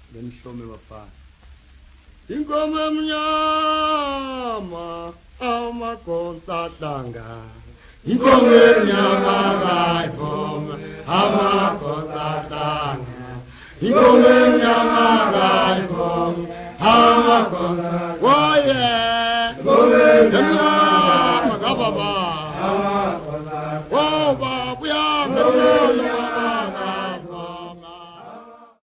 Then show me my part. Ingoma mnyama amakonta tanga. Ingoma mnyama gaifom amakonta tanga. Ingoma mnyama